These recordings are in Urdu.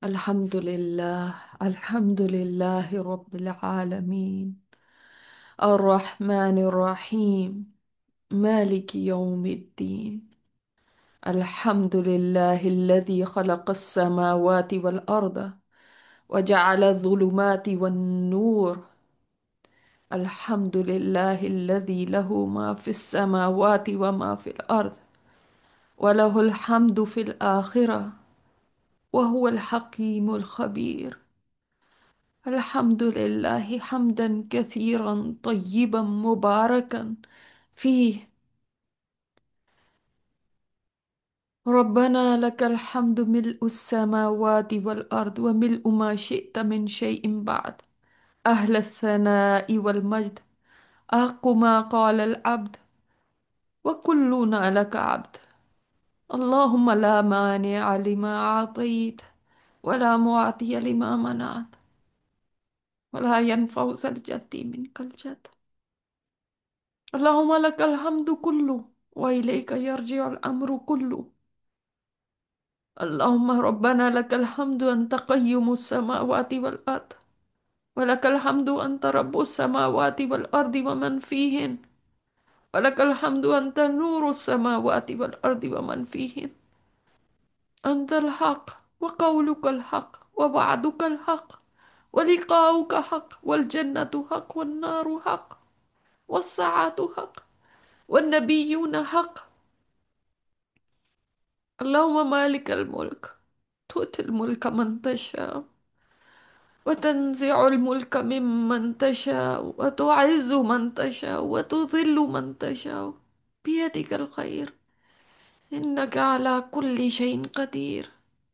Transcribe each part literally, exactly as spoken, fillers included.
الحمد لله الحمد لله رب العالمين الرحمن الرحيم مالك يوم الدين. الحمد لله الذي خلق السماوات والأرض وجعل الظلمات والنور. الحمد لله الذي له ما في السماوات وما في الأرض، وله الحمد في الآخرة، وهو الحكيم الخبير. الحمد لله حمدا كثيرا طيبا مباركا فيه. ربنا لك الحمد ملء السماوات والأرض وملء ما شئت من شيء بعد. أهل الثناء والمجد، أحق ما قال العبد وكلنا لك عبد. اللهم لا مانع لما أعطيت ولا معطي لما منعت ولا ينفع ذا الجد منك الجد. اللهم لك الحمد كله وإليك يرجع الأمر كله. اللهم ربنا لك الحمد أنت قيم السماوات والأرض، ولك الحمد أنت رب السماوات والأرض ومن فيهن، ولك الحمد أنت نور السماوات والأرض ومن فيهن. أنت الحق وقولك الحق ووعدك الحق ولقاؤك حق، والجنة حق والنار حق والساعة حق والنبيون حق. اللهم مالك الملك، تؤتي الملك من تشاء وتنزع الملك ممن تشاء وتعز من تشاء وتذل من تشاء، بيدك الخير، إنك على كل شيء قدير.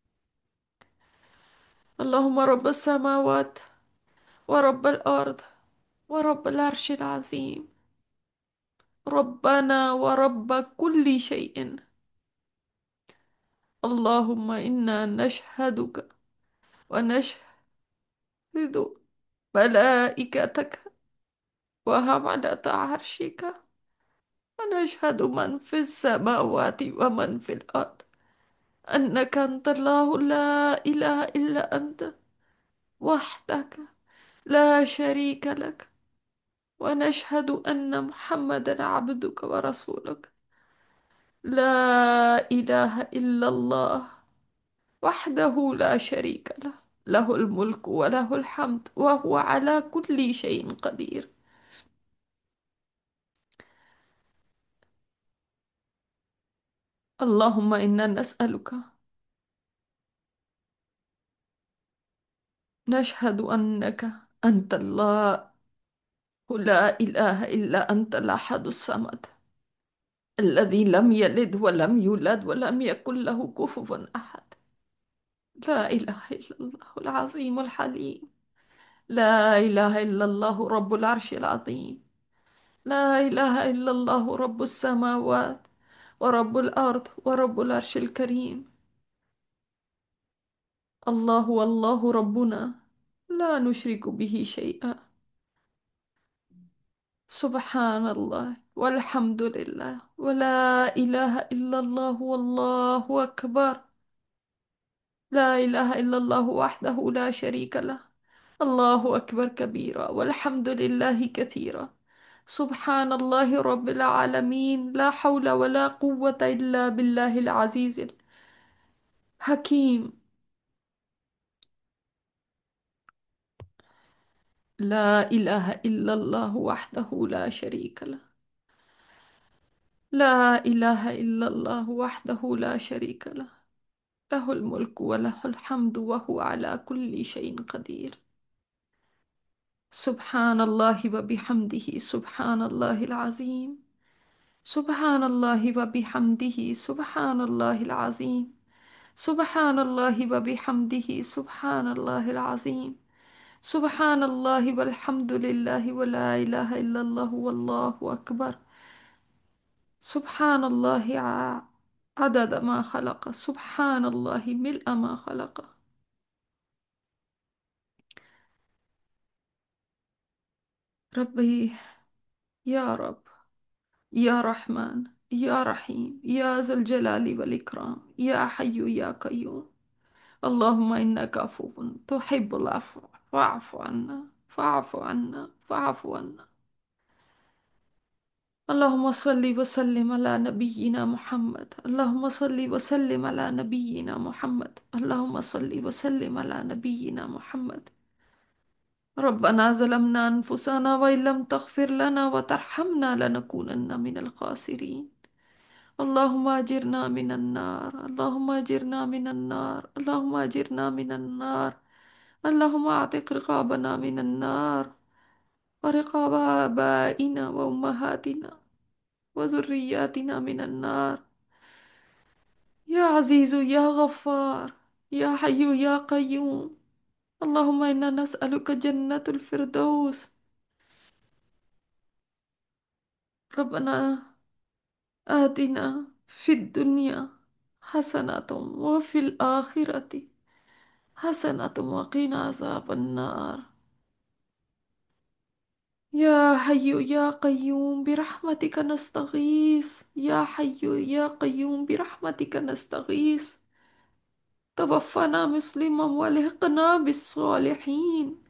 اللهم رب السماوات ورب الأرض ورب العرش العظيم، ربنا ورب كل شيء. اللهم إنا نشهدك ونشهد ملائكتك وحملة عرشك، ونشهد من في السماوات ومن في الأرض أنك أنت الله، لا إله إلا أنت وحدك لا شريك لك. ونشهد أن محمدا عبدك ورسولك، لا إله إلا الله وحده لا شريك له، له الملك وله الحمد وهو على كل شيء قدير. اللهم إنا نسألك، نشهد أنك أنت الله، لا إله إلا أنت الأحد الصمد الذي لم يلد ولم يولد ولم يكن له كفوا أحد. لا إله إلا الله العظيم الحليم، لا إله إلا الله رب العرش العظيم، لا إله إلا الله رب السماوات ورب الأرض ورب العرش الكريم. الله والله ربنا، لا نشرك به شيئا. سبحان الله والحمد لله ولا إله إلا الله والله أكبر. لا إله إلا الله وحده لا شريك له، الله أكبر كبيرا والحمد لله كثيرا. سبحان الله رب العالمين، لا حول ولا قوة إلا بالله العزيز الحكيم. لا إله إلا الله وحده لا شريك له، لا إله إلا الله وحده لا شريك له، له الملك وله الحمد وهو على كل شيء قدير. سبحان الله وبحمده، سبحان الله العظيم، سبحان الله وبحمده، سبحان الله العظيم، سبحان الله وبحمده، سبحان الله العظيم، سبحان الله والحمد لله ولا إله إلا الله والله أكبر. سبحان الله ع- عدد ما خلق، سبحان الله ملء ما خلق. ربي، يا رب، يا رحمن، يا رحيم، يا ذا الجلال والإكرام، يا حي يا قيوم. اللهم إنك عفو تحب العفو فاعف عنا فاعف عنا فاعف عنا. اللهم صل وسلم على نبينا محمد. اللهم صل وسلم على نبينا محمد. اللهم صل وسلم على نبينا محمد. ربنا ظلمنا أنفسنا وإن لم تغفر لنا وترحمنا لنكونن من الخاسرين. اللهم أجرنا من النار. اللهم أجرنا من النار. اللهم أجرنا من النار. اللهم أعتق رقابنا من النار ورقاب آبائنا وأمهاتنا وذرياتنا من النار. يا عزيز يا غفار يا حي يا قيوم. اللهم إنا نسألك جنة الفردوس. ربنا آتنا في الدنيا حسنة وفي الآخرة حسنة وقنا عذاب النار. يا حي يا قيوم برحمتك نستغيث. يا حي يا قيوم برحمتك نستغيث. توفنا مسلما والحقنا بالصالحين.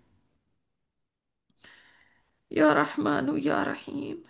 یا رحمان یا رحیم.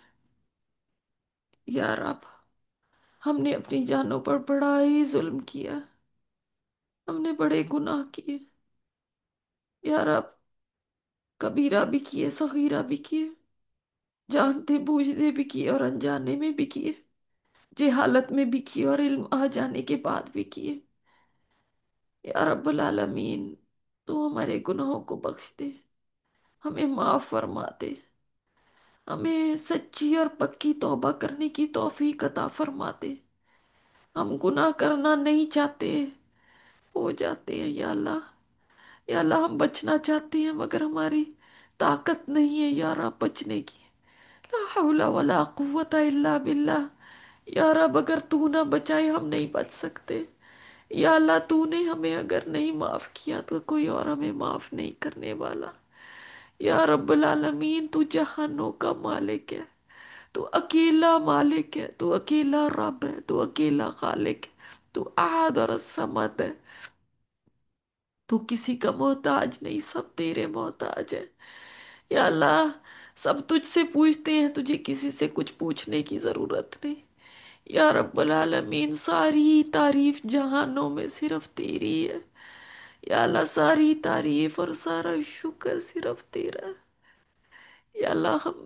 یا رب، ہم نے اپنی جانوں پر بڑا ہی ظلم کیا. ہم نے بڑے گناہ کیے یا رب، کبیرہ بھی کیے صغیرہ بھی کیے، جانتے بوجھتے بھی کیے اور انجانے میں بھی کیے، جہالت میں بھی کیے اور علم آ جانے کے بعد بھی کیے. یا رب العالمین، تو ہمارے گناہوں کو بخش دے، ہمیں معاف فرما دے، ہمیں سچی اور پکی توبہ کرنے کی توفیق عطا فرما دے. ہم گناہ کرنا نہیں چاہتے، ہو جاتے ہیں یا اللہ. یا اللہ، ہم بچنا چاہتے ہیں مگر ہماری طاقت نہیں ہے یا رب بچنے کی. لا حول ولا قوت الا باللہ. یا رب، اگر تو نہ بچائے ہم نہیں بچ سکتے. یا اللہ، تو نے ہمیں اگر نہیں معاف کیا تو کوئی اور ہمیں معاف نہیں کرنے والا. یا رب العالمین، تو جہانوں کا مالک ہے، تو اکیلا مالک ہے، تو اکیلا رب ہے، تو اکیلا خالق ہے، تو احد اور الصمد ہے. تو کسی کا محتاج نہیں، سب تیرے محتاج ہے. یا اللہ، سب تجھ سے پوچھتے ہیں، تجھے کسی سے کچھ پوچھنے کی ضرورت نہیں. یا رب العالمین، ساری تعریف جہانوں میں صرف تیری ہے. یا اللہ، ساری تعریف اور سارا شکر صرف تیرا ہے. یا اللہ، ہم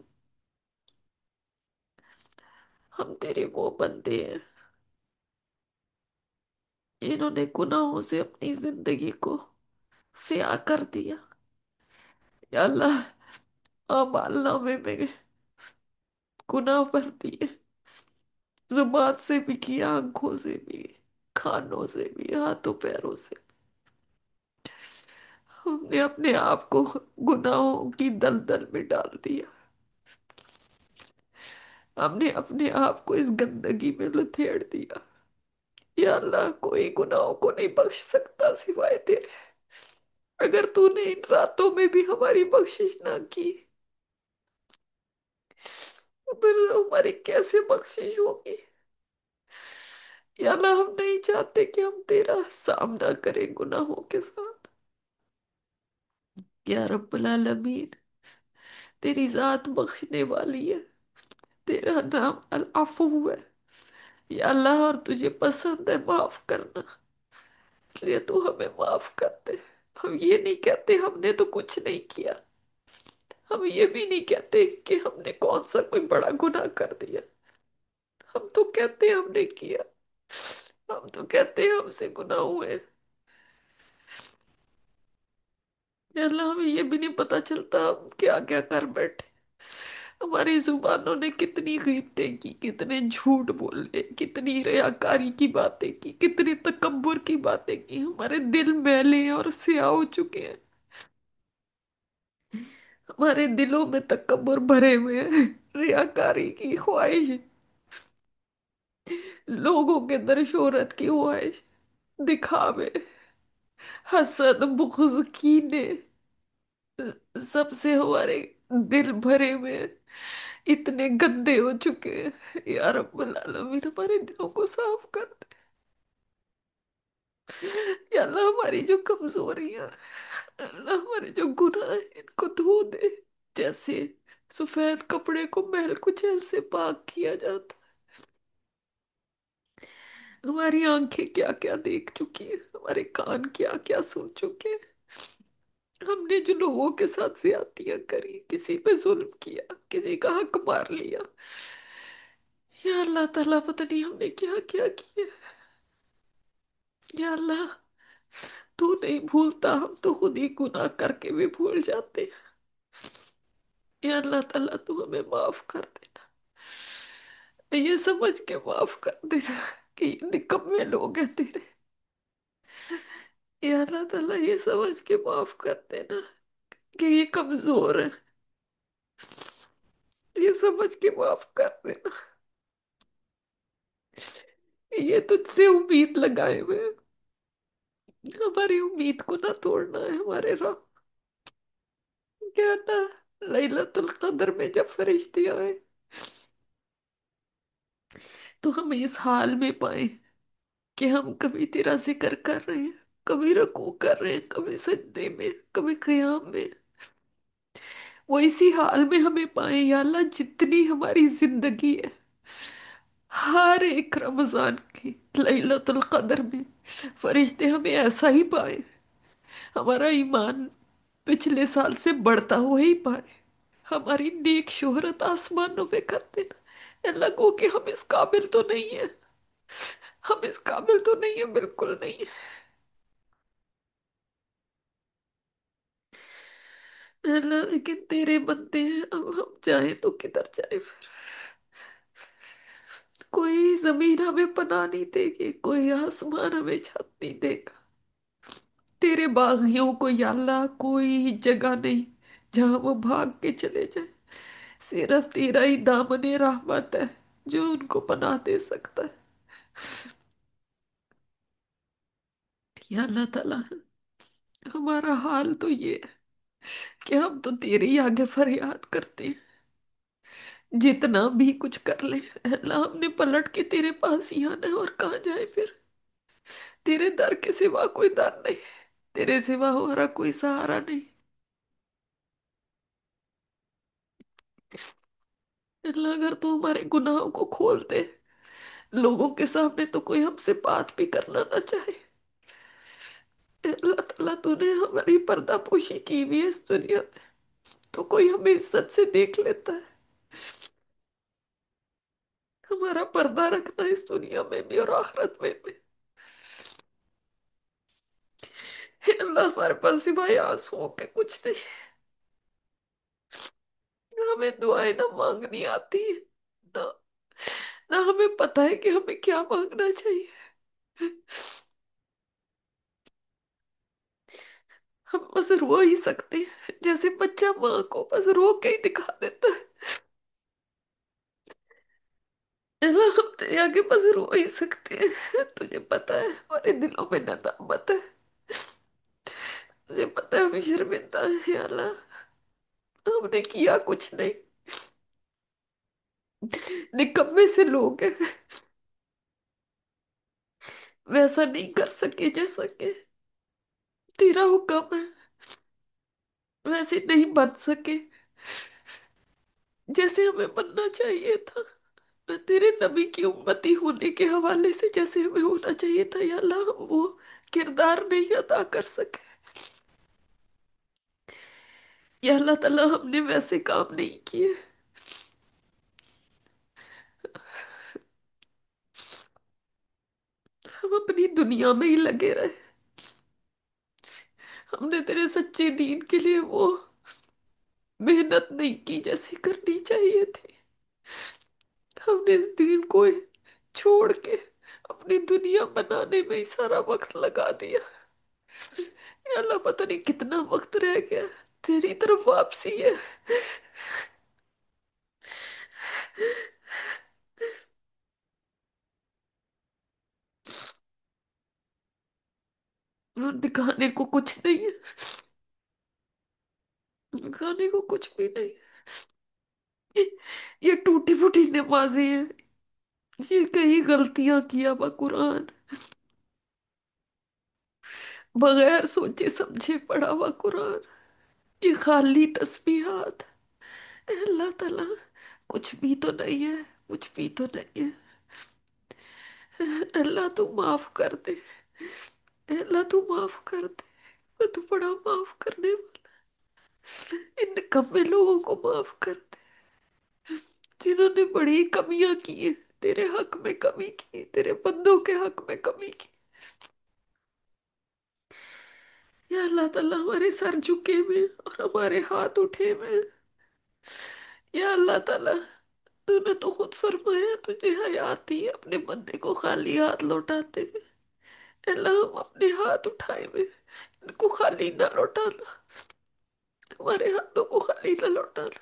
ہم تیرے وہ بندے ہیں جنہوں نے گناہوں سے اپنی زندگی کو سیاہ کر دیا. یا اللہ، اعمال نامے میں گناہ بھر دیے، زبان سے بھی کیا، آنکھوں سے بھی، کھانوں سے بھی، ہاتھوں پیروں سے. ہم نے اپنے آپ کو گناہوں کی دلدل میں ڈال دیا. ہم نے اپنے آپ کو اس گندگی میں لتھیڑ دیا. یا اللہ، کوئی گناہوں کو نہیں بخش سکتا سوائے تیرے. اگر تو نے ان راتوں میں بھی ہماری بخشش نہ کی تو پھر ہماری کیسے بخشش ہوگی؟ یا اللہ، ہم نہیں چاہتے کہ ہم تیرا سامنا کریں گناہوں کے ساتھ. یا رب العالمین، تیری ذات بخشنے والی ہے، تیرا نام العفو ہے. یا اللہ، اور تجھے پسند ہے معاف کرنا، اس لیے تو ہمیں معاف کر دے. ہم یہ نہیں کہتے ہم نے تو کچھ نہیں کیا، ہم یہ بھی نہیں کہتے کہ ہم نے کون سا کوئی بڑا گناہ کر دیا. ہم تو کہتے ہم نے کیا، ہم تو کہتے ہم سے گناہ ہوئے. یا اللہ، ہمیں یہ بھی نہیں پتا چلتا ہم کیا کیا کر بیٹھے. ہماری زبانوں نے کتنی غیبتیں کی، کتنے جھوٹ بولے، کتنی ریاکاری کی باتیں کی، کتنی تکبر کی باتیں کی. ہمارے دل میلے ہیں اور سیاہ ہو چکے ہیں. ہمارے دلوں میں تکبر بھرے ہوئے ہیں، ریاکاری کی خواہش، لوگوں کے در شہرت کی خواہش، دکھاوے، حسد، بغض، کینے، سب سے ہمارے دل بھرے ہوئے ہیں، اتنے گندے ہو چکے ہیں. یا رب العالمین، ہمارے دلوں کو صاف کر دے. یا اللہ ہماری جو کمزوریاں، اللہ ہمارے جو گناہ ہیں ان کو دھو دے، جیسے سفید کپڑے کو میل کچیل سے پاک کیا جاتا۔ ہماری آنکھیں کیا کیا دیکھ چکی ہیں، ہمارے کان کیا کیا سن چکے ہیں، ہم نے جو لوگوں کے ساتھ زیادتیاں کری، کسی پہ ظلم کیا، کسی کا حق مار لیا، یا اللہ تعالیٰ پتہ نہیں ہم نے کیا کیا کیا۔ یا اللہ تو نہیں بھولتا، ہم تو خود ہی گناہ کر کے بھی بھول جاتے ہیں۔ یا اللہ تعالیٰ تو ہمیں معاف کر دینا، یہ سمجھ کے معاف کر دینا کہ یہ نکمے لوگ ہیں تیرے۔ یا اللہ تعالیٰ یہ سمجھ کے معاف کر دینا کہ یہ کمزور ہے، یہ سمجھ کے معاف کر دینا کہ یہ تجھ سے امید لگائے ہوئے ہیں۔ ہماری امید کو نہ توڑنا ہے ہمارے رب۔ کیا تھا لیلۃ القدر میں جب فرشتے آئے تو ہم اس حال میں پائیں کہ ہم کبھی تیرا ذکر کر رہے ہیں، کبھی رکوع کر رہے ہیں، کبھی سجدے میں، کبھی قیام میں، وہ اسی حال میں ہمیں پائیں۔ یا اللہ جتنی ہماری زندگی ہے، ہر ایک رمضان کی لیلۃ القدر میں فرشتے ہمیں ایسا ہی پائیں، ہمارا ایمان پچھلے سال سے بڑھتا ہوا ہی پائے، ہماری نیک شہرت آسمانوں میں کر دینا۔ اللہ کو کہ ہم اس قابل تو نہیں ہیں، ہم اس قابل تو نہیں ہیں، بالکل نہیں ہیں اللہ، لیکن تیرے بندے ہیں، اب ہم چاہیں تو کدھر جائیں پھر؟ کوئی زمین ہمیں پناہ نہیں دے گی، کوئی آسمان ہمیں چھت نہیں دے گا، تیرے باغیوں کو یا اللہ کوئی جگہ نہیں جہاں وہ بھاگ کے چلے جائیں، صرف تیرا ہی دامن رحمت ہے جو ان کو پناہ دے سکتا ہے۔ یا اللہ تعالیٰ ہمارا حال تو یہ ہے کہ ہم تو تیرے ہی آگے فریاد کرتے ہیں، جتنا بھی کچھ کر لیں اے اللہ ہم نے پلٹ کے تیرے پاس ہی آنا ہے، اور کہاں جائے پھر؟ تیرے در کے سوا کوئی در نہیں، تیرے سوا ہمارا کوئی سہارا نہیں۔ اے اللہ اگر تو ہمارے گناہوں کو کھول دے، لوگوں کے سامنے تو کوئی ہم سے بات بھی کرنا نہ چاہے، اے اللہ تعالیٰ تو نے ہماری پردہ پوشی کی ہوئی ہے اس دنیا میں، تو کوئی ہمیں عزت سے دیکھ لیتا ہے، ہمارا پردہ رکھنا اس دنیا میں بھی اور آخرت میں بھی۔ اے اللہ ہمارے پاس سوائے آنسوؤں کے کچھ نہیں، ہمیں دعائیں نہ مانگنی آتی ہیں، نہ نہ ہمیں پتہ ہے کہ ہمیں کیا مانگنا چاہیے، ہم بس رو ہی سکتے ہیں جیسے بچہ ماں کو بس رو کے ہی دکھا دیتا ہے۔ اللہ ہم تیرے آگے بس رو ہی سکتے ہیں، تجھے پتہ ہے ہمارے دلوں میں ندامت ہے، تجھے پتہ ہے ہم شرمندہ ہیں یا اللہ، ہم نے کیا کچھ نہیں، نکمے سے لوگ ہیں، ویسا نہیں کر سکے جیسا کہ تیرا حکم ہے، ویسے نہیں بن سکے جیسے ہمیں بننا چاہیے تھا، میں تیرے نبی کی امتی ہونے کے حوالے سے جیسے ہمیں ہونا چاہیے تھا یا اللہ ہم وہ کردار نہیں ادا کر سکے، یا اللہ تعالیٰ ہم نے ویسے کام نہیں کیے، ہم اپنی دنیا میں ہی لگے رہے، ہم نے تیرے سچے دین کے لیے وہ محنت نہیں کی جیسی کرنی چاہیے تھی، ہم نے اس دین کو چھوڑ کے اپنی دنیا بنانے میں ہی سارا وقت لگا دیا، یا اللہ پتہ نہیں کتنا وقت رہ گیا، تیری طرف واپسی ہے، اور دکھانے کو کچھ نہیں ہے، دکھانے کو کچھ بھی نہیں ہے، یہ ٹوٹی پھوٹی نمازیں ہیں، یہ کئی غلطیاں کیا با قرآن، बगैर सोचे समझे पढ़ा हुआ कुरान, ये खाली तस्बीहात। ए अल्लाह ताला, कुछ भी तो नहीं है, कुछ भी तो नहीं है। अल्लाह तू माफ कर दे। ए अल्लाह तू माफ कर दे, तू बड़ा माफ करने वाला। इन कमे लोगों को माफ कर दे जिन्होंने बड़ी कमियां की है, तेरे हक में कमी की, तेरे बंदों के हक में कमी की। या अल्लाह ताला, हमारे सर झुके में और हमारे हाथ उठे में। या अल्लाह ताला, तूने तो खुद फरमाया तुझे हयात थी अपने बंदे को खाली हाथ लौटाते हुए। अल्लाह, हम अपने हाथ उठाए हुए इनको खाली ना लौटाना, हमारे हाथों को खाली ना लौटाना।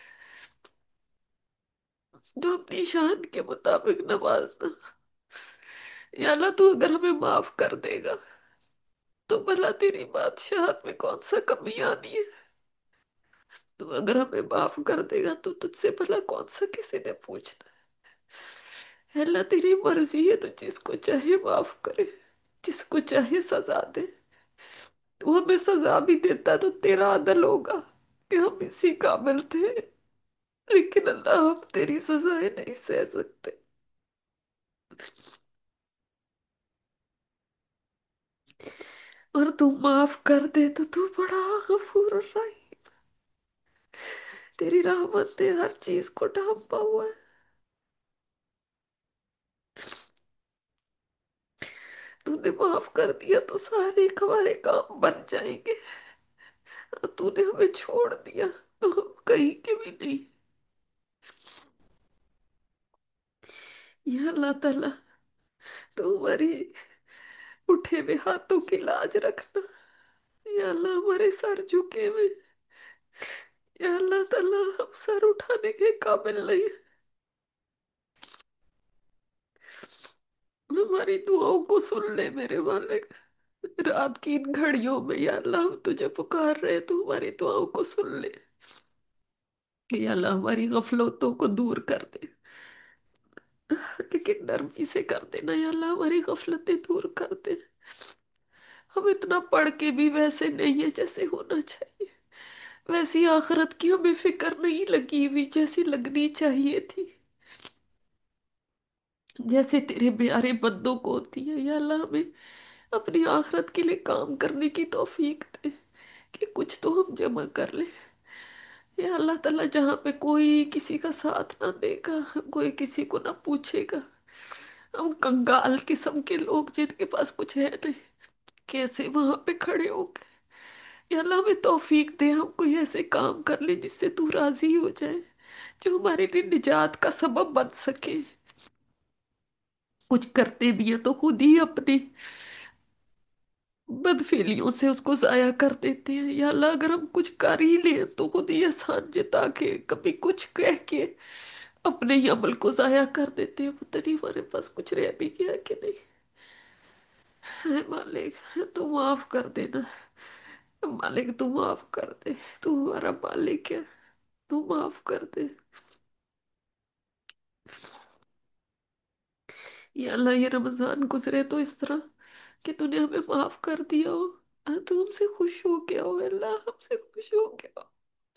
जो अपनी शान के मुताबिक नवाजना। या अल्लाह, तू अगर हमें माफ कर देगा तो भला तेरी बादशाहत में कौन सा कमी आनी है। तू अगर हमें माफ कर देगा तो तुझसे भला कौन सा किसी ने पूछना है। अल्लाह, तेरी मर्जी है, तू जिसको चाहे माफ करे, जिसको चाहे सजा दे। तू हमें सजा भी देता तो तेरा अदल होगा कि हम इसी काबिल थे। लेकिन अल्लाह, हम तेरी सजाएं नहीं सह सकते। और तू माफ कर दे तो तू बड़ा गफूर रहीम। तेरी रहमत ने हर चीज को ढांपा हुआ है। तूने माफ कर दिया तो सारे हमारे काम बन जाएंगे। और तूने हमें छोड़ दिया तो हम कहीं के भी नहीं। या अल्लाह ताला, तू हमारी उठे हुए हाथों की लाज रखना। या अल्लाह, हमारे सर झुके हुए। या अल्लाह ताला, हम सर उठाने के काबिल नहीं। हमारी दुआओं को सुन ले मेरे मालिक। रात की इन घड़ियों में या अल्लाह, हम तुझे पुकार रहे, तू हमारी दुआओं को सुन ले। या अल्लाह, हमारी गफलतों को दूर कर दे, लेकिन नरमी से कर देना। या अल्लाह, हमारी गफलतें दूर कर दे। हम इतना पढ़ के भी वैसे नहीं है जैसे होना चाहिए। वैसी आखिरत की हमें फिक्र नहीं लगी हुई जैसी लगनी चाहिए थी, जैसे तेरे प्यारे बंदों को होती है। या अल्लाह, हमें अपनी आखिरत के लिए काम करने की तौफीक दे कि कुछ तो हम जमा कर ले। या अल्लाह ताला, जहाँ पे कोई किसी का साथ ना देगा, कोई किसी को ना पूछेगा, हम कंगाल किस्म के लोग जिनके पास कुछ है नहीं, कैसे वहां पे खड़े होंगे। या अल्लाह, हमें तौफीक दे, हम कोई ऐसे काम कर ले जिससे तू राजी हो जाए, जो हमारे लिए निजात का सबब बन सके। कुछ करते भी हैं तो खुद ही अपनी बदफेलियों से उसको जाया कर देते हैं। या अल्लाह, अगर हम कुछ कर ही ले तो खुद ही एहसान जता के, कभी कुछ कह के अपने ही अमल को जाया कर देते हैं। पता नहीं हमारे पास कुछ रह भी गया कि नहीं। है मालिक, तू माफ कर देना। मालिक, तू माफ कर दे, तू हमारा मालिक है, तू माफ कर दे। या अल्लाह, ये रमजान गुजरे तो इस तरह कि तूने हमें माफ कर दिया हो और तू हमसे खुश हो गया हो। अल्लाह, हमसे खुश हो गया हो।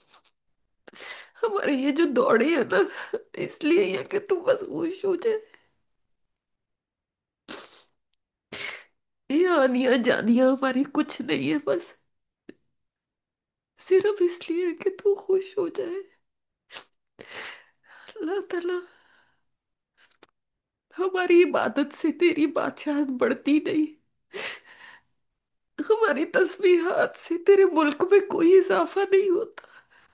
हमारे ये जो दौड़े है ना, इसलिए है कि तू बस खुश हो जाए। ये आनिया जानिया हमारी कुछ नहीं है, बस सिर्फ इसलिए कि तू खुश हो जाए। अल्लाह ताला, हमारी इबादत से तेरी बादशाहत बढ़ती नहीं, हमारी तस्बीहात से तेरे मुल्क में कोई इजाफा नहीं होता।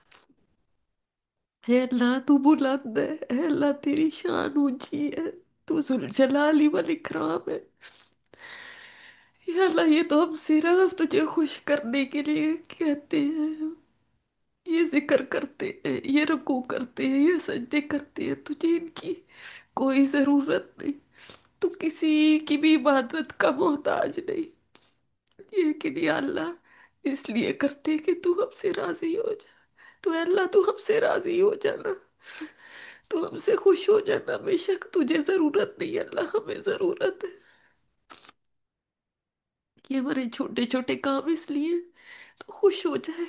है अल्लाह, तू बुलंद है। है अल्लाह, तेरी शान ऊंची है। तू जुल जलाली वल इकराम है। या अल्लाह, ये तो हम सिर्फ तुझे खुश करने के लिए कहते हैं, ये जिक्र करते हैं, ये रुकू करते हैं, ये सजदे करते हैं, तुझे इनकी कोई जरूरत नहीं। तू किसी की भी इबादत का मोहताज नहीं। लेकिन या अल्लाह, इसलिए करते कि तू हमसे राजी हो जा। तो अल्लाह, तू हमसे राजी हो जाना, तू हमसे खुश हो जाना। बेशक तुझे जरूरत नहीं अल्लाह, हमें जरूरत है। یہ ہمارے چھوٹے چھوٹے کام اس لیے تو خوش ہو جائے۔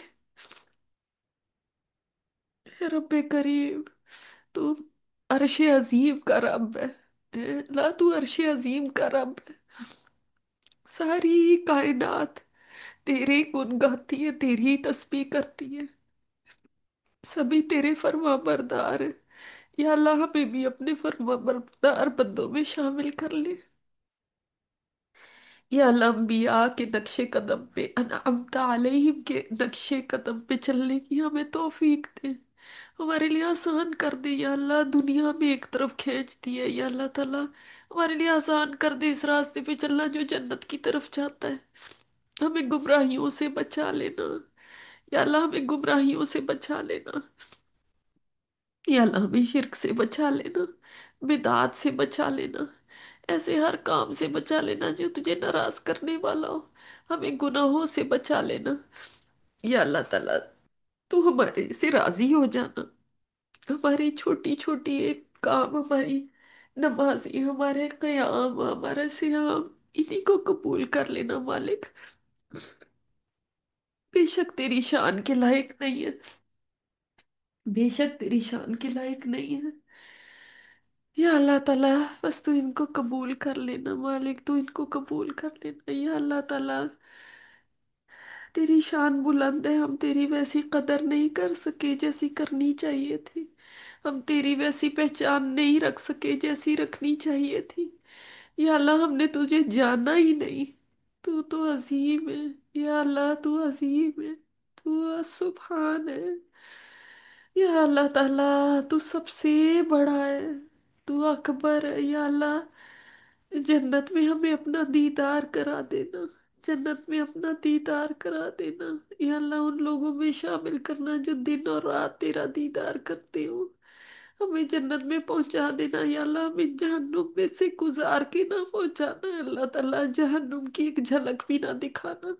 اے رب کریم، تو عرش عظیم کا رب ہے۔ اے اللہ تو عرش عظیم کا رب ہے۔ ساری کائنات تیرے گن گاتی ہے، تیری تسبیح کرتی ہے، سبھی تیرے فرما بردار ہیں۔ یا اللہ ہمیں بھی اپنے فرما بردار بندوں میں شامل کر لے۔ یا اللہ انبیاء کے نقش قدم پہ، انعمت علیہم کے نقش قدم پہ چلنے کی ہمیں توفیق دے، ہمارے لیے آسان کر دے۔ یا اللہ دنیا میں ایک طرف کھینچتی ہے، یا اللہ تعالیٰ ہمارے لیے آسان کر دے اس راستے پہ چلنا جو جنت کی طرف جاتا ہے۔ ہمیں گمراہیوں سے بچا لینا، یا اللہ ہمیں گمراہیوں سے بچا لینا، یا اللہ ہمیں شرک سے بچا لینا، بدعات سے بچا لینا، ایسے ہر کام سے بچا لینا جو تجھے ناراض کرنے والا ہو۔ ہمیں گناہوں سے بچا لینا، یا اللہ تعالیٰ تو ہمارے سے راضی ہو جانا۔ ہماری چھوٹی چھوٹی ایک کام، ہماری نمازی، ہمارے قیام، ہمارا سیام، انہی کو قبول کر لینا مالک۔ بے شک تیری شان کے لائق نہیں ہے، بے شک تیری شان کے لائق نہیں ہے۔ یا اللہ تعالیٰ بس تو ان کو قبول کر لینا مالک، تو ان کو قبول کر لینا یا اللہ تعالیٰ۔ تیری شان بلند ہے، ہم تیری ویسی قدر نہیں کر سکے جیسی کرنی چاہیے تھی، ہم تیری ویسی پہچان نہیں رکھ سکے جیسی رکھنی چاہیے تھی۔ یا اللہ ہم نے تجھے جانا ہی نہیں، تو تو عظیم ہے، یا اللہ تو عظیم ہے، تو سبحان ہے۔ یا اللہ تعالیٰ تو سب سے بڑا ہے، تو اکبر ہے۔ یا اللہ جنت میں ہمیں اپنا دیدار کرا دینا، جنت میں اپنا دیدار کرا دینا۔ یا اللہ ان لوگوں میں شامل کرنا جو دن اور رات تیرا دیدار کرتے ہو، ہمیں جنت میں پہنچا دینا۔ یا اللہ ہمیں جہنم میں سے گزار کے نہ پہنچانا، اللہ تعالیٰ جہنم کی ایک جھلک بھی نہ دکھانا،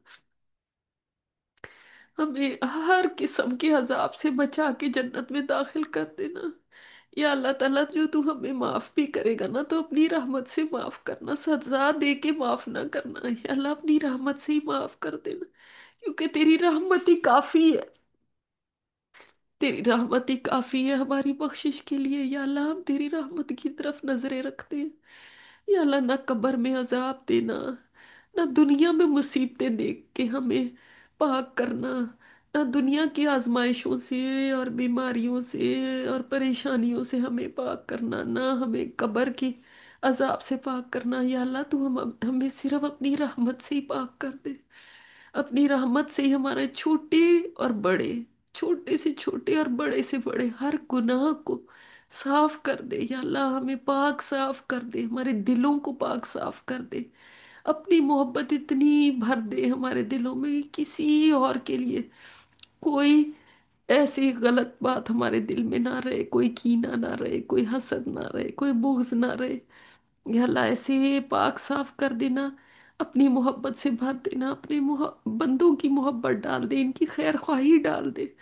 ہمیں ہر قسم کے عذاب سے بچا کے جنت میں داخل کر دینا۔ یا اللہ تعالیٰ جو تو ہمیں معاف بھی کرے گا نا تو اپنی رحمت سے معاف کرنا، سزا دے کے معاف نہ کرنا، یا اللہ اپنی رحمت سے ہی معاف کر دینا، کیونکہ تیری رحمت ہی کافی ہے، تیری رحمت ہی کافی ہے ہماری بخشش کے لیے۔ یا اللہ ہم تیری رحمت کی طرف نظریں رکھتے ہیں۔ یا اللہ نہ قبر میں عذاب دینا، نہ دنیا میں مصیبتیں دیکھ کے ہمیں پاک کرنا، نہ دنیا کی آزمائشوں سے اور بیماریوں سے اور پریشانیوں سے ہمیں پاک کرنا، نہ ہمیں قبر کی عذاب سے پاک کرنا۔ یا اللہ تو ہم ہمیں صرف اپنی رحمت سے ہی پاک کر دے، اپنی رحمت سے ہی ہمارے چھوٹے اور بڑے، چھوٹے سے چھوٹے اور بڑے سے بڑے ہر گناہ کو صاف کر دے۔ یا اللہ ہمیں پاک صاف کر دے، ہمارے دلوں کو پاک صاف کر دے، اپنی محبت اتنی بھر دے ہمارے دلوں میں کہ کسی اور کے لیے کوئی ایسی غلط بات ہمارے دل میں نہ رہے، کوئی کینہ نہ رہے، کوئی حسد نہ رہے، کوئی بغض نہ رہے۔ یا اللہ ایسے پاک صاف کر دینا، اپنی محبت سے بھر دینا، اپنے محب- بندوں کی محبت ڈال دے، ان کی خیر خواہی ڈال دے،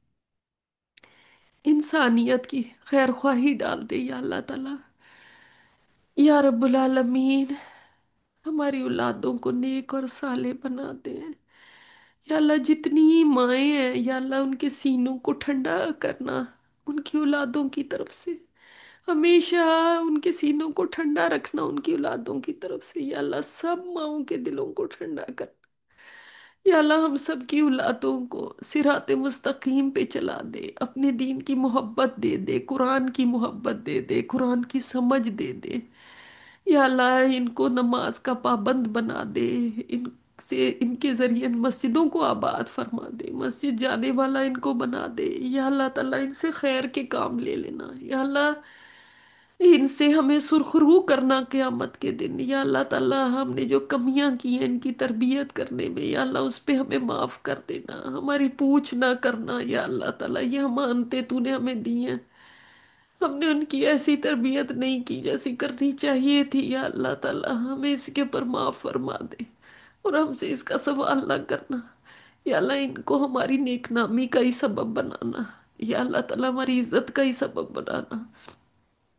انسانیت کی خیر خواہی ڈال دے۔ یا اللہ تعالیٰ یا رب العالمین ہماری اولادوں کو نیک اور صالح بنا دے۔ یا اللہ جتنی مائیں ہیں یا اللہ ان کے سینوں کو ٹھنڈا کرنا ان کی اولادوں کی طرف سے، ہمیشہ ان کے سینوں کو ٹھنڈا رکھنا ان کی اولادوں کی طرف سے۔ یا اللہ سب ماؤں کے دلوں کو ٹھنڈا کر، یا اللہ ہم سب کی اولادوں کو صراط مستقیم پہ چلا دے، اپنے دین کی محبت دے دے، قرآن کی محبت دے دے، قرآن کی سمجھ دے دے۔ یا اللہ ان کو نماز کا پابند بنا دے، ان سے ان کے ذریعے مسجدوں کو آباد فرما دے، مسجد جانے والا ان کو بنا دے۔ یا اللہ تعالیٰ ان سے خیر کے کام لے لینا، یا اللہ ان سے ہمیں سرخرو کرنا قیامت کے دن۔ یا اللہ تعالیٰ ہم نے جو کمیاں کی ہیں ان کی تربیت کرنے میں، یا اللہ اس پہ ہمیں معاف کر دینا، ہماری پوچھ نہ کرنا۔ یا اللہ تعالیٰ یہ امانتیں تو نے ہمیں دی ہیں، ہم نے ان کی ایسی تربیت نہیں کی جیسی کرنی چاہیے تھی۔ یا اللہ تعالیٰ ہمیں اس کے اوپر معاف فرما دے اور ہم سے اس کا سوال نہ کرنا۔ یا اللہ ان کو ہماری نیک نامی کا ہی سبب بنانا، یا اللہ تعالیٰ ہماری عزت کا ہی سبب بنانا۔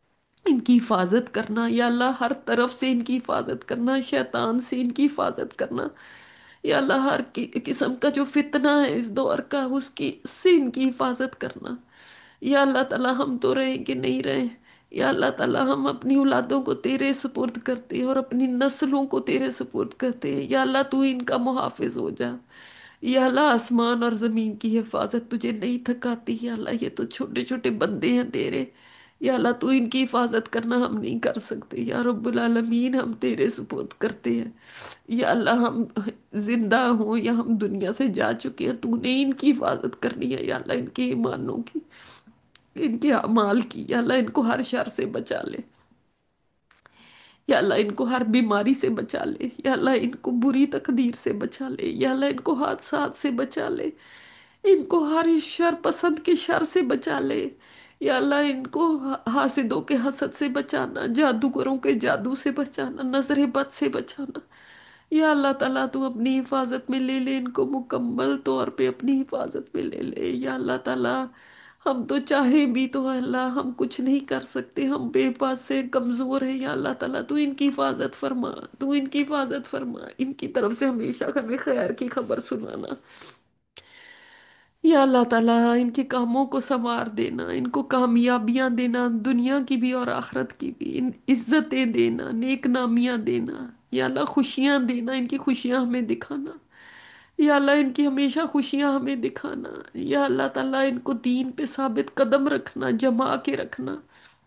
इनकी हिफाजत करना या अल्लाह, हर तरफ से इनकी हिफाजत करना, शैतान से इनकी हिफाजत करना या अल्लाह, हर कि, किस्म का जो फितना है इस दौर का उसकी से इनकी हिफाजत करना। या अल्लाह ताला, हम तो रहे कि नहीं रहे, या अल्लाह ताला हम अपनी औलादों को तेरे सुपुर्द करते हैं और अपनी नस्लों को तेरे सुपुर्द करते हैं। या अल्लाह, तू इनका मुहाफिज हो जा। या अल्लाह, आसमान और जमीन की हिफाजत तुझे नहीं थकाती। या अल्लाह, ये तो छोटे छोटे बंदे हैं तेरे। या अल्लाह, तू इनकी हिफाजत करना, हम नहीं कर सकते। या रब्बुल आलमीन, हम तेरे सुपुर्द करते हैं। या अल्लाह, हम जिंदा हों या हम दुनिया से जा चुके हैं, तूने इनकी हिफाजत करनी है। या अल्लाह, इनके ईमानों की, इनके अमाल की, या अल्लाह इनको हर शर से बचा ले। या अल्लाह, इनको हर बीमारी से बचा ले। या अल्लाह, इनको बुरी तकदीर से बचा ले। या अल्लाह, इनको हादसात से बचा ले। इनको हर शर पसंद के शर से बचा ले। या अल्लाह, इनको हा- हासिदों के हसद से बचाना, जादूगरों के जादू से बचाना, नजर बद से बचाना। या अल्लाह ताला, तू अपनी हिफाजत में ले ले, इनको मुकम्मल तौर पे अपनी हिफाजत में ले ले। या अल्लाह ताला, हम तो चाहें भी तो अल्लाह हम कुछ नहीं कर सकते, हम बेबस से कमजोर हैं। या अल्लाह ताला, तू इनकी हिफाजत फरमा, तू इनकी हिफाजत फरमा, इनकी तरफ से हमेशा हमें खैर की खबर सुनाना। या अल्लाह ताला, इनके कामों को संवार देना, इनको कामयाबियां देना, दुनिया की भी और आखिरत की भी, इन इज्जतें देना, नेक नामियां देना। या अल्लाह, खुशियां देना, इनकी खुशियां हमें दिखाना। या अल्लाह, इनकी हमेशा खुशियां हमें दिखाना। या अल्लाह ताला, इनको दीन पे साबित कदम रखना, जमा के रखना।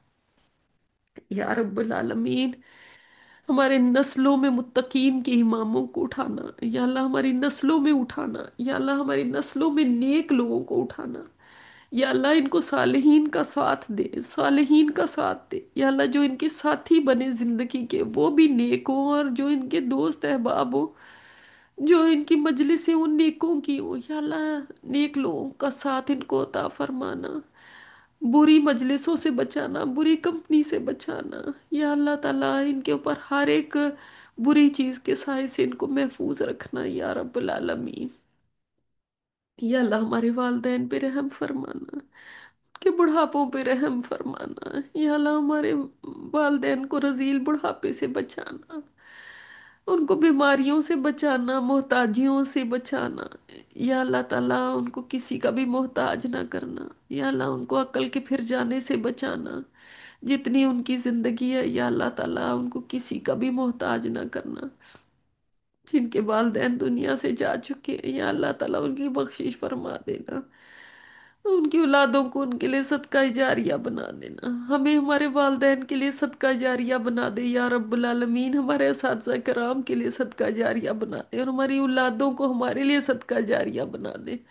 या रब्बुल आलमीन, हमारे नस्लों में मुत्तकीन के इमामों को उठाना। या अल्लाह, हमारी नस्लों में उठाना। या अल्लाह, हमारी नस्लों में नेक लोगों को उठाना। या अल्लाह, इनको सालेहीन का साथ दे, सालेहीन का साथ दे। या अल्लाह, जो इनके साथी बने जिंदगी के वो भी नेक हो, और जो इनके दोस्त अहबाब हो, जो इनकी मजलिसें उन नेकों की हो। या अल्लाह, नेक लोगों का साथ इनको अता फरमाना, बुरी मजलिसों से बचाना, बुरी कंपनी से बचाना। या अल्लाह ताला, इनके ऊपर हर एक बुरी चीज के साए से इनको महफूज रखना। या रब्बुल आलमीन, या अल्लाह, हमारे वालदैन पे रहम फरमाना, के बुढ़ापों पे रहम फरमाना। या अल्लाह, हमारे वालदैन को रजील बुढ़ापे से बचाना, उनको बीमारियों से बचाना, मोहताजियों से बचाना। या अल्लाह ताला, उनको किसी का भी मोहताज ना करना। या अल्लाह, उनको अक्ल के फिर जाने से बचाना, जितनी उनकी जिंदगी है। या अल्लाह ताला, उनको किसी का भी मोहताज ना करना। जिनके वालदैन दुनिया से जा चुके हैं, या अल्लाह ताला, उनकी बख्शिश फरमा देना, उनकी औलादों को उनके लिए सदका जारिया बना देना। हमें हमारे वालदैन के लिए सदका जारिया बना दे। या रब्बुल आलमीन, हमारे असातिज़ा कराम के लिए सदका जारिया बना दे, और हमारी औलादों को हमारे लिए सदका जारिया बना दे।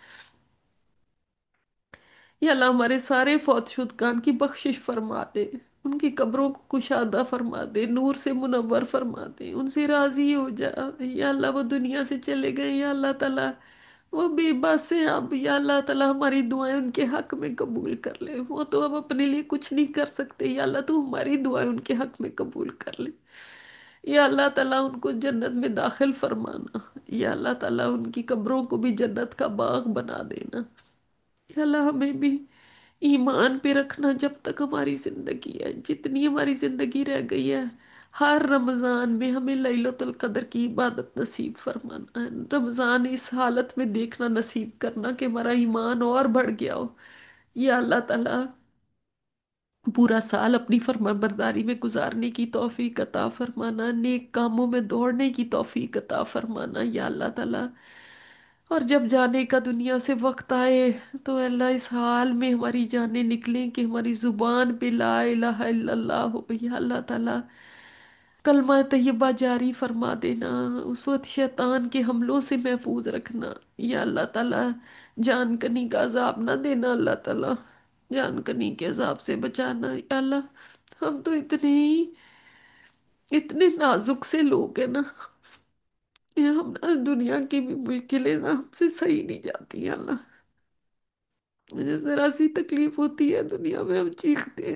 या अल्लाह, हमारे सारे फौत शुदगान की बख्शिश फरमा दे, उनकी कब्रों को कुशादा फरमा दे, नूर से मुनव्वर फरमा दे, उनसे राजी हो जा। या अल्लाह, वो दुनिया से चले गए, या अल्लाह ताला वो बेबस हैं अब। या अल्लाह ताला, हमारी दुआएं उनके हक में कबूल कर ले, वो तो अब अपने लिए कुछ नहीं कर सकते। या अल्लाह, तू हमारी दुआएं उनके हक में कबूल कर ले। या अल्लाह ताला, उनको जन्नत में दाखिल फरमाना। या अल्लाह ताला, उनकी कब्रों को भी जन्नत का बाग बना देना। या अल्लाह, हमें भी ईमान पे रखना जब तक हमारी जिंदगी है, जितनी हमारी जिंदगी रह गई है। हर रमजान में हमें लैलतुल कदर की इबादत नसीब फरमाना है। रमजान इस हालत में देखना नसीब करना कि हमारा ईमान और बढ़ गया हो। या अल्लाह ताला, पूरा साल अपनी फरमाबरदारी में गुजारने की तौफीक अता फरमाना, नेक कामों में दौड़ने की तौफीक अता फरमाना। या अल्लाह ताला, और जब जाने का दुनिया से वक्त आए, तो अल्लाह, इस हाल में हमारी जानें निकलें कि हमारी जुबान पे ला इलाहा इल्लल्लाह हो। या अल्लाह ताला, कलमा तैयबा जारी फरमा देना, उस वक्त शैतान के हमलों से महफूज रखना। या अल्लाह ताला, जान कनी का अजाब ना देना। अल्लाह ताला, जान कनी के अजाब से बचाना। या अल्लाह, हम तो इतने ही इतने नाजुक से लोग हैं ना, ये हम ना दुनिया की भी मुश्किलें ना हमसे सही नहीं जाती। या अल्लाह, मुझे जरा सी तकलीफ होती है दुनिया में हम चीखते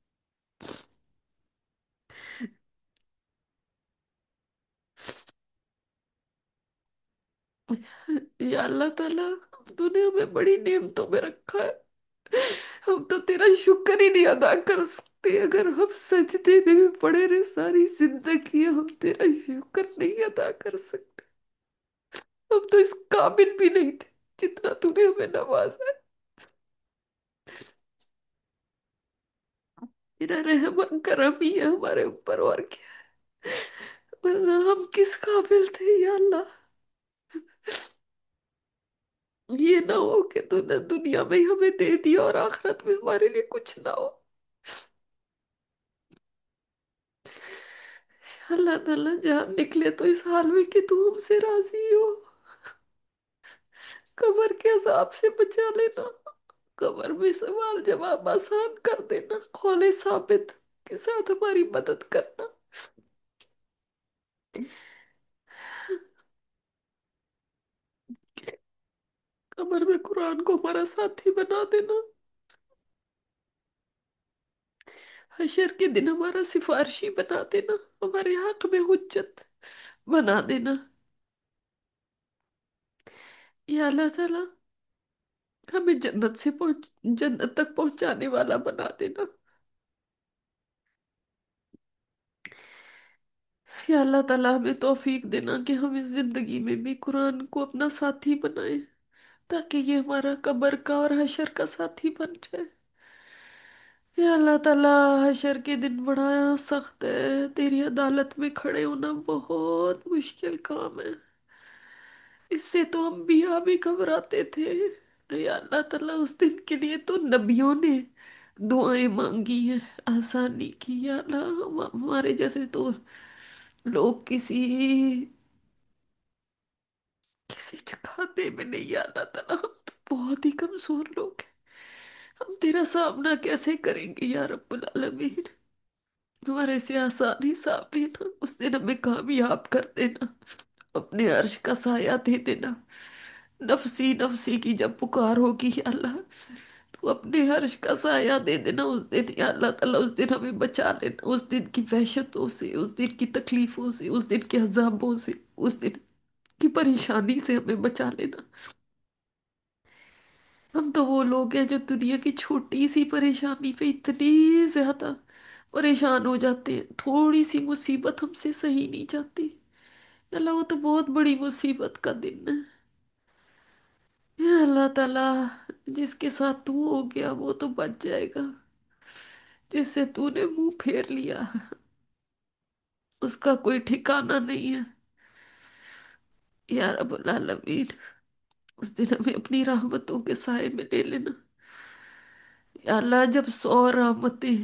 हैं। या अल्लाह ताला, तूने हमें बड़ी नेमतों में रखा है, हम तो तेरा शुक्र ही नहीं अदा कर सकते। تے اگر ہم سجدے میں پڑے رہے ساری زندگی، ہم تیرا شکر نہیں ادا کر سکتے؟ ہم تو اس قابل بھی نہیں تھے جتنا تو نے ہمیں نوازا ہے۔ تیرا رحم و کرم ہی ہے ہمارے اوپر، اور کیا ہے؟ ورنہ ہم کس قابل تھے یا اللہ؟ یہ نہ ہو کہ تو نے دنیا میں ہی ہمیں دے دیا اور آخرت میں ہمارے لیے کچھ نہ ہو۔ اللہ تعالیٰ جان نکلے تو اس حال میں کہ تو ہم سے راضی ہو، قبر کے عذاب سے بچا لینا، قبر میں سوال جواب آسان کر دینا، قول ثابت کے ساتھ ہماری مدد کرنا، قبر میں قرآن کو ہمارا ساتھی بنا دینا، حشر کے دن ہمارا سفارشی بنا دینا، ہمارے حق میں حجت بنا دینا۔ یا اللہ تعالیٰ ہمیں جنت سے پہنچ جنت تک پہنچانے والا بنا دینا۔ یا اللہ تعالیٰ ہمیں توفیق دینا کہ ہم اس زندگی میں بھی قرآن کو اپنا ساتھی بنائیں، تاکہ یہ ہمارا قبر کا اور حشر کا ساتھی بن جائے۔ یا اللہ تعالیٰ حشر کے دن بڑا سخت ہے، تیری عدالت میں کھڑے ہونا بہت مشکل کام ہے، اس سے تو انبیاء بھی گھبراتے تھے۔ یا اللہ تعالیٰ اس دن کے لیے تو نبیوں نے دعائیں مانگی ہیں آسانی کی۔ یا اللہ ہم- ہمارے جیسے تو لوگ کسی کسی جگہ میں نہیں۔ یا اللہ تعالیٰ ہم تو بہت ہی کمزور لوگ ہیں، ہم تیرا سامنا کیسے کریں گے یا رب العالمین؟ ہمارے سے آسان ہی حساب لینا، اس دن ہمیں کامیاب کر دینا، اپنے عرش کا سایہ دے دینا۔ نفسی نفسی کی جب پکار ہوگی یا اللہ، تو اپنے عرش کا سایہ دے دینا اس دن یا اللہ تعالیٰ، اس دن ہمیں بچا لینا، اس دن کی وحشتوں سے، اس دن کی تکلیفوں سے، اس دن کے عذابوں سے، اس دن کی پریشانی سے ہمیں بچا لینا۔ ہم تو وہ لوگ ہیں جو دنیا کی چھوٹی سی پریشانی پہ اتنی زیادہ پریشان ہو جاتے ہیں، تھوڑی سی مصیبت ہم سے سہی نہیں جاتی۔ یا اللہ وہ تو بہت بڑی مصیبت کا دن ہے۔ یا اللہ تعالیٰ جس کے ساتھ تو ہو گیا وہ تو بچ جائے گا، جس سے تو نے منہ پھیر لیا اس کا کوئی ٹھکانہ نہیں ہے۔ یا رب العالمین اس دن ہمیں اپنی رحمتوں کے سائے میں لے لینا۔ یا اللہ جب سو رحمتیں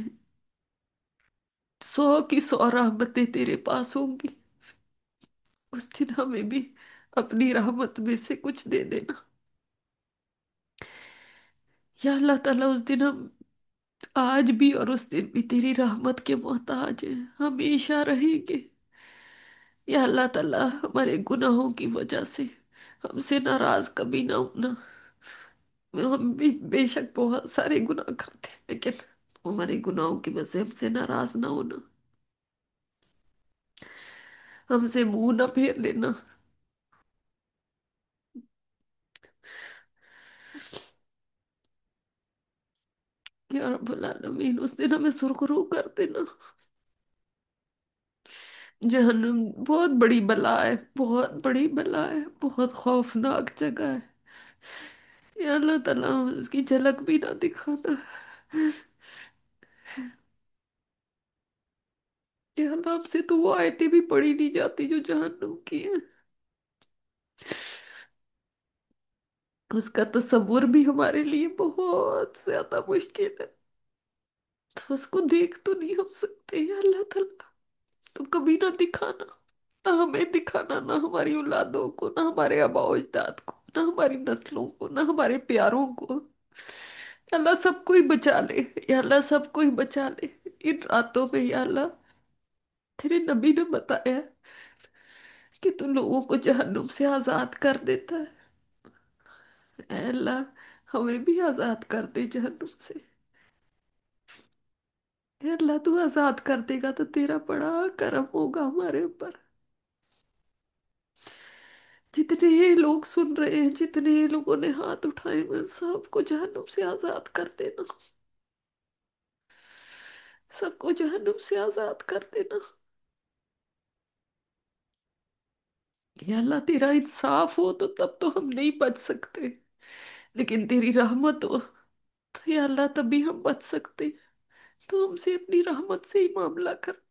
سو کی سو رحمتیں تیرے پاس ہوں گی، اس دن ہمیں بھی اپنی رحمت میں سے کچھ دے دینا۔ یا اللہ تعالیٰ اس دن ہم آج بھی اور اس دن بھی تیری رحمت کے محتاج ہیں، ہمیشہ رہیں گے۔ یا اللہ تعالیٰ ہمارے گناہوں کی وجہ سے ہم سے ناراض کبھی نہ ہونا، ہم بھی بے شک بہت سارے گناہ کرتے ہیں، لیکن ہمارے گناہوں کی وجہ سے ہم سے ناراض نہ ہونا، ہم سے منہ نہ پھیر لینا۔ یا رب العالمین اس دن ہمیں سرخرو کر دینا۔ جہنم بہت بڑی بلا ہے، بہت بڑی بلا ہے، بہت خوفناک جگہ ہے۔ یا اللہ تعالیٰ اس کی جھلک بھی نہ دکھانا۔ یا اللہ ہم سے تو وہ آیتیں بھی پڑھی نہیں جاتی جو جہنم کی ہیں، اس کا تصور بھی ہمارے لیے بہت زیادہ مشکل ہے، تو اس کو دیکھ تو نہیں ہم سکتے۔ یا اللہ تعالیٰ تو کبھی نہ دکھانا، نہ ہمیں دکھانا، نہ ہماری اولادوں کو، نہ ہمارے آباء و اجداد کو، نہ ہماری نسلوں کو، نہ ہمارے پیاروں کو۔ یا اللہ سب کوئی بچا لے، یا اللہ سب کوئی بچا لے ان راتوں میں۔ یا اللہ تیرے نبی نے بتایا ہے کہ تو لوگوں کو جہنم سے آزاد کر دیتا ہے، اے اللہ ہمیں بھی آزاد کر دے جہنم سے۔ اے اللہ تو آزاد کر دے گا تو تیرا بڑا کرم ہوگا ہمارے اوپر۔ جتنے لوگ سن رہے ہیں، جتنے لوگوں نے ہاتھ اٹھائے ہیں، سب کو جہنم سے آزاد کر دینا۔ सबको जहन्नुम से आजाद कर देना। या अल्लाह, तेरा इंसाफ हो तो तब तो हम नहीं बच सकते, लेकिन तेरी रहमत हो तो या अल्लाह तभी हम बच सकते। तो हमसे अपनी रहमत से ही मामला कर।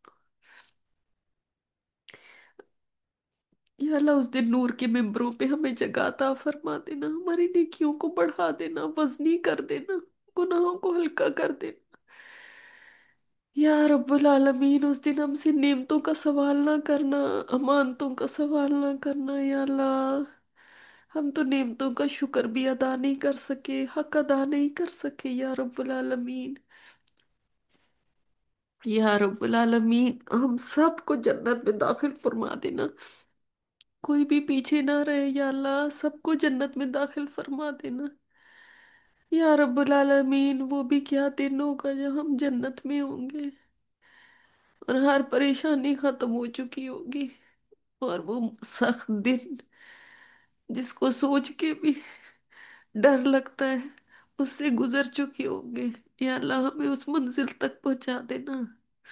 या अल्लाह, उस दिन नूर के मिंबरों पे हमें जगह अता फरमा देना, हमारी नेकियों को बढ़ा देना, वजनी कर देना, गुनाहों को हल्का कर देना। या रब्बुल आलमीन, उस दिन हमसे नेमतों का सवाल ना करना, अमानतों का सवाल ना करना। या अल्लाह, हम तो नेमतों का शुक्र भी अदा नहीं कर सके, हक अदा नहीं कर सके। या रब्बुल आलमीन, या रब्बुल आलमीन, हम सबको जन्नत में दाखिल फरमा देना, कोई भी पीछे ना रहे। या अल्लाह, सबको जन्नत में दाखिल फरमा देना। या रब्बुल आलमीन, वो भी क्या दिन होगा जब हम जन्नत में होंगे और हर परेशानी खत्म हो चुकी होगी, और वो सख्त दिन जिसको सोच के भी डर लगता है उससे गुजर चुके होंगे। या अल्लाह, हमें उस मंजिल तक पहुंचा देना।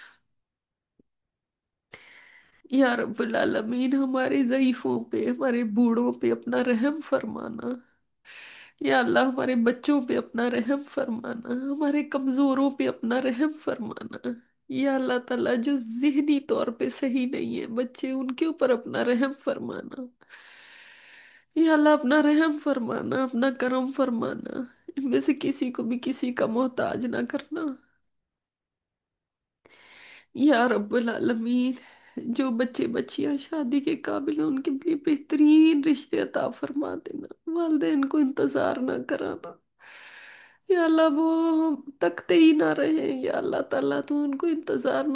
या रब्बुल आलमीन, हमारे ज़ईफों पे, हमारे बूढ़ों पे अपना रहम फरमाना। या अल्लाह, हमारे बच्चों पे अपना रहम फरमाना, हमारे कमजोरों पे अपना रहम फरमाना। या अल्लाह ताला, जो जिहनी तौर पे सही नहीं है बच्चे, उनके ऊपर अपना रहम फरमाना। या अल्लाह, अपना रहम फरमाना, अपना करम फरमाना, इनमें से किसी को भी किसी का मोहताज ना करना। या रब्बुल आलमीन, जो बच्चे बच्चियां शादी के काबिल हैं उनके लिए बेहतरीन रिश्ते अता फरमा देना, वालिदैन को इंतजार ना कराना। या अल्लाह, वो तकते ही ना रहे। या अल्लाह ताला, तू उनको इंतजार